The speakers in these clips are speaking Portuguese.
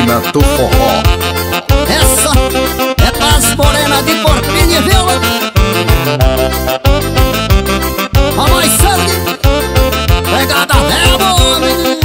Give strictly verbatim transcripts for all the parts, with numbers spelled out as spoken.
Menina do forró. Essa é pras morenas de Porpinha, viu? A mais sangue, pegada velha, menina.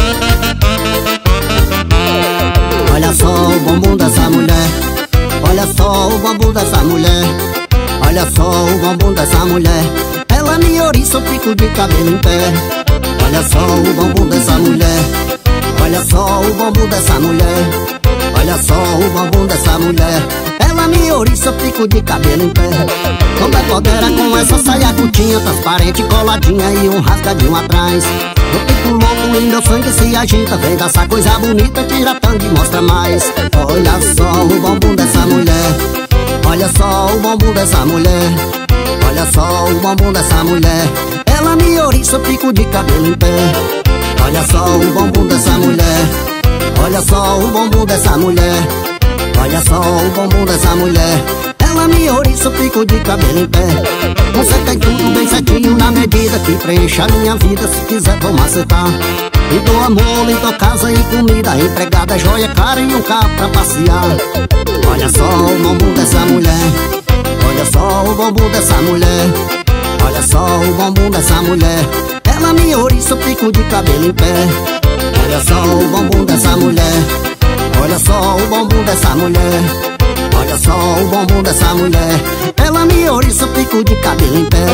Olha só o bumbum dessa mulher, olha só o bumbum dessa mulher, olha só o bumbum dessa mulher. Ela me oriça, eu fico de cabelo em pé. Olha só o bumbum dessa mulher, olha só o bumbum dessa mulher, olha só o bumbum dessa mulher. Ela me oriça, eu fico de cabelo em pé. Como é podera com essa saia curtinha, transparente, coladinha e um rasgadinho atrás. Eu fico louco e meu sangue se agita, vendo essa coisa bonita, tira tangue e mostra mais. Olha só o bumbum dessa mulher, olha só o bumbum dessa mulher, olha só o bumbum dessa mulher. Ela me oriça, eu fico de cabelo em pé. Olha só o bumbum dessa mulher, olha só o bumbum dessa mulher, olha só o bumbum dessa mulher. Ela me oriça, eu fico de cabelo em pé. Você tem tudo bem certinho na medida que preenche a minha vida. Se quiser vamos acertar. E dou amor, em tua casa e comida, empregada, joia, cara e um carro pra passear. Olha só o bumbum dessa mulher, olha só o bumbum dessa mulher, olha só o bumbum dessa mulher. Ela me oriça, eu fico de cabelo em pé. Olha só o bumbum dessa mulher, olha só o bumbum dessa mulher, olha só o bumbum dessa mulher. Ela me oriça, eu fico de cabelo em pé.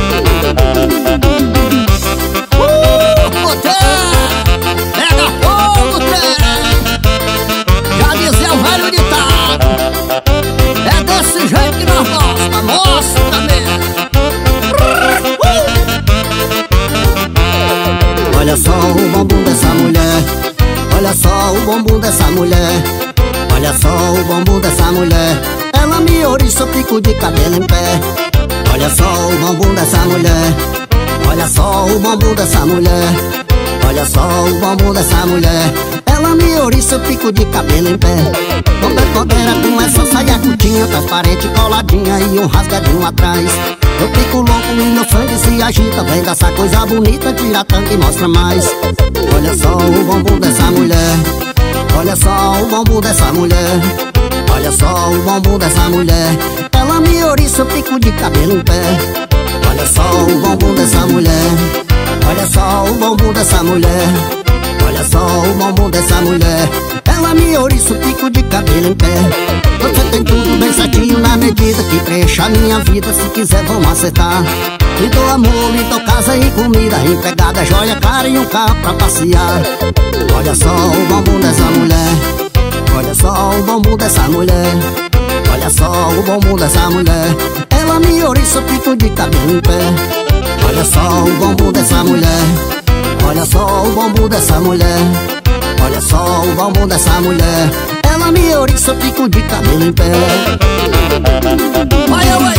Uh, pega fogo, trem. Já dizia o velho ditado, é desse jeito que nós gosta, mostra mesmo. Olha só o bumbum dessa mulher, olha só o bumbum dessa mulher, olha só o bumbum dessa mulher. Ela me oriça, eu fico de cabelo em pé. Olha só o bumbum dessa mulher, olha só o bumbum dessa mulher, olha só o bumbum dessa mulher. Ela me oriça, eu fico de cabelo em pé. Como é podera com essa saia curtinha, transparente, coladinha e um rasgadinho atrás. Eu fico louco e meu sangue se agita, vendo essa coisa bonita, tira tanque e mostra mais. Olha só o bumbum dessa mulher, olha só o bumbum dessa mulher, olha só o bumbum dessa mulher. Ela me oriça, eu fico de cabelo em pé. Olha só o bumbum dessa mulher, olha só o bumbum dessa mulher, olha só o bumbum dessa mulher. Ela me oriça, eu fico de cabelo em pé. Você tem tudo bem certinho na medida que preenche a minha vida. Se quiser vamos acertar. Me dou amor, me dou casa e comida, empregada, joia, cara e um carro pra passear. Olha só o bumbum dessa mulher, olha só o bumbum dessa mulher, olha só o bumbum dessa mulher. Ela me oriça, eu fico de cabelo em pé. Olha só o bumbum dessa mulher, olha só o bumbum dessa mulher, olha só o bumbum dessa mulher. Ela me oriça, eu fico de cabelo em pé. Vai, vai.